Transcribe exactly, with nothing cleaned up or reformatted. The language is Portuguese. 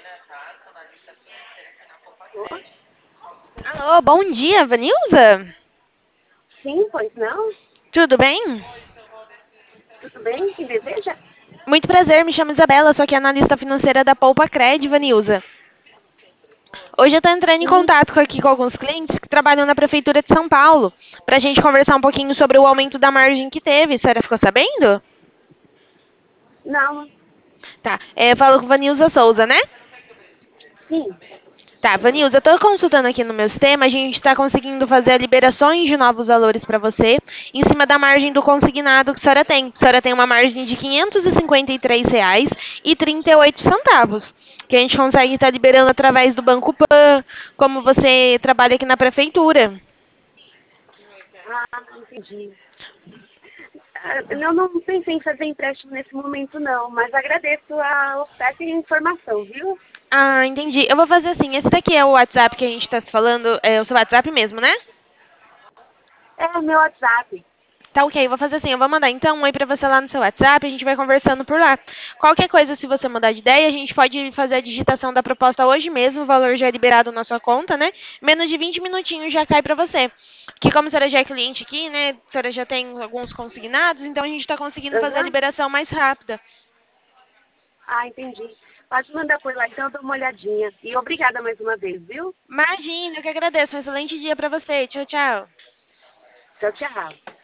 Oi? Alô, bom dia, Vanilza? Sim, pois não? Tudo bem? Tudo bem? Quem deseja? Muito prazer, me chamo Isabela, sou aqui analista financeira da Poupa Cred, Vanilza. Hoje eu estou entrando em Sim. contato com- aqui com alguns clientes que trabalham na Prefeitura de São Paulo, para a gente conversar um pouquinho sobre o aumento da margem que teve. A senhora ficou sabendo? Não. Tá, é, eu falo com Vanilza Souza, né? Sim. Tá, Vanilza, eu estou consultando aqui no meu sistema, a gente está conseguindo fazer liberações de novos valores para você, em cima da margem do consignado que a senhora tem. A senhora tem uma margem de quinhentos e cinquenta e três reais e trinta e oito centavos, que a gente consegue estar liberando através do Banco Pan, como você trabalha aqui na prefeitura. Ah, entendi. Ah, Eu não pensei em fazer empréstimo nesse momento, não, mas agradeço a oferta e a informação, viu? Ah, entendi. Eu vou fazer assim, esse daqui é o WhatsApp que a gente está se falando, é o seu WhatsApp mesmo, né? É o meu WhatsApp. Tá ok, vou fazer assim, eu vou mandar então um oi pra você lá no seu WhatsApp, a gente vai conversando por lá. Qualquer coisa, se você mudar de ideia, a gente pode fazer a digitação da proposta hoje mesmo, o valor já é liberado na sua conta, né? Menos de vinte minutinhos já cai pra você. Que como a senhora já é cliente aqui, né, a senhora já tem alguns consignados, então a gente tá conseguindo fazer a Aham. liberação mais rápida. Ah, entendi. Pode mandar por lá, então eu dou uma olhadinha. E obrigada mais uma vez, viu? Imagina, eu que agradeço, um excelente dia pra você. Tchau, tchau. Tchau, tchau.